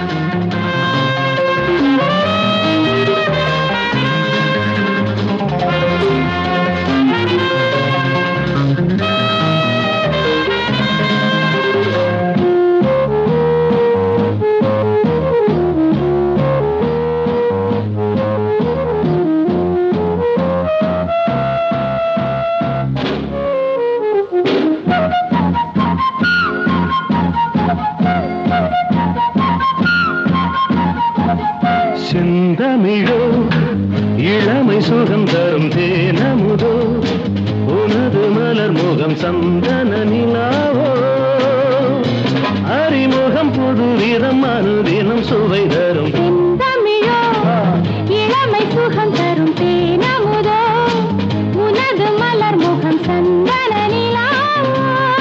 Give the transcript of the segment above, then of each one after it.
செந்தமிழோ இளமை சுகம் தரும் தேனமுதோ உனது மலர் முகம் சந்தன நிலாவோ அறிமுகம் புது விதம் அனுதினம் சுவை தரும் செந்தமிழோ இளமை சுகம் தரும் தேனமுதோ உனது மலர் முகம் சந்தன நிலாவோ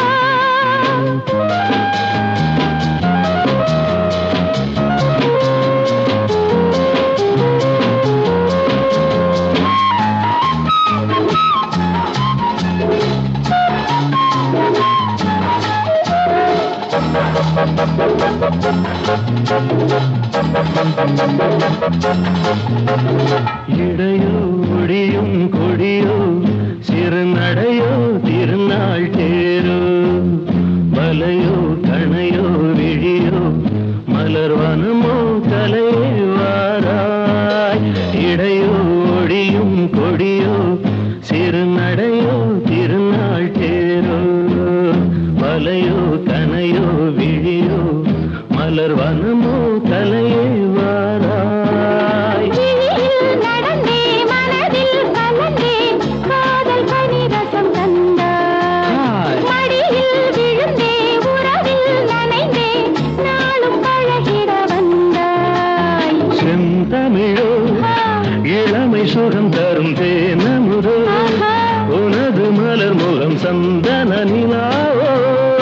இடையோ ஒடியும் கொடியோ சிறு நடையோ திருநாள் தேரோ வலையோ கணையோ விழியோ மலர் வனமோ கலையே வாராய் இடையோ ஒடியும் கொடியோ சிறு நடையோ திருநாள் தேரோ வலையோ கணையோ விழியோ மலர் வனமோ கலையே வாராய் நடந்தே மனதில் கலந்தே காதல் பனிரசம் தந்தாய் மடியில் விழுந்தே உறவில் நனைந்தே நாளும் பழகிட வந்தாய் செந்தமிழோ இளமை சுகம் தரும் தேனமுதோ உனது மலர் முகம் சந்தன நிலாவோ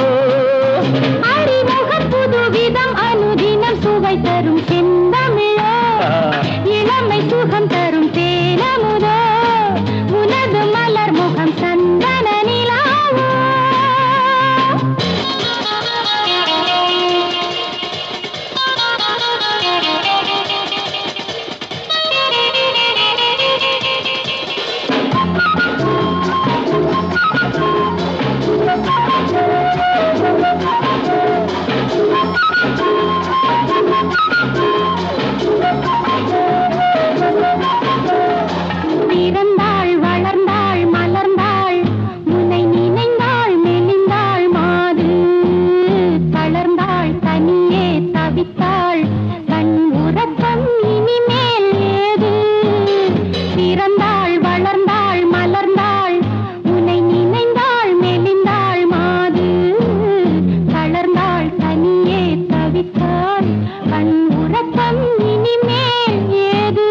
அறிமுகம் புதுவிதம் அனுதினம் சுவை தரும் செந்தமிழோ இளமை சுகம் தரும் தேனமுதோ உனது மலர் முகம் சந்தன நிலாவோ பிறந்தாள் வளர்ந்தாள் மலர்ந்தாள் உன்னை நினைந்தாள் மெலிந்தாள் மாது தளர்ந்தாள் தனியே தவித்தாள் கண் உறக்கம் இனிமேல் ஏது பிறந்தாள் வளர்ந்தாள் மலர்ந்தாள் உன்னை நினைந்தாள் மெலிந்தாள் மாது தளர்ந்தாள் தனியே தவித்தாள் கண் உறக்கம் இனிமேல் ஏது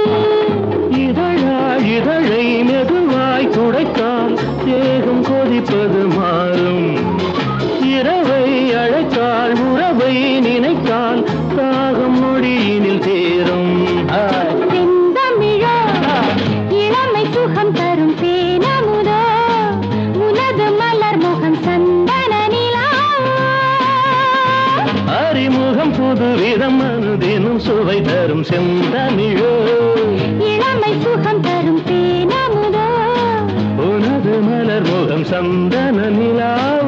இதழை மெதுவாய் துடைத்தால் தேகம் கொதிப்பது மாறும் இரவை அழைத்தால் உறவை நினைத்தால் தாகம் நொடியினில் தேரும் செந்தமிழோ இளமை சுகம் தரும் தேனமுதோ உனது மலர் முகம் சந்தன நிலாவோ அறிமுகம் புது விதம் அனுதினம் சுவை தரும் செந்தமிழோ இளமை சுகம் தரும் தேனமுதோ உனது மலர் முகம் சந்தன நிலாவோ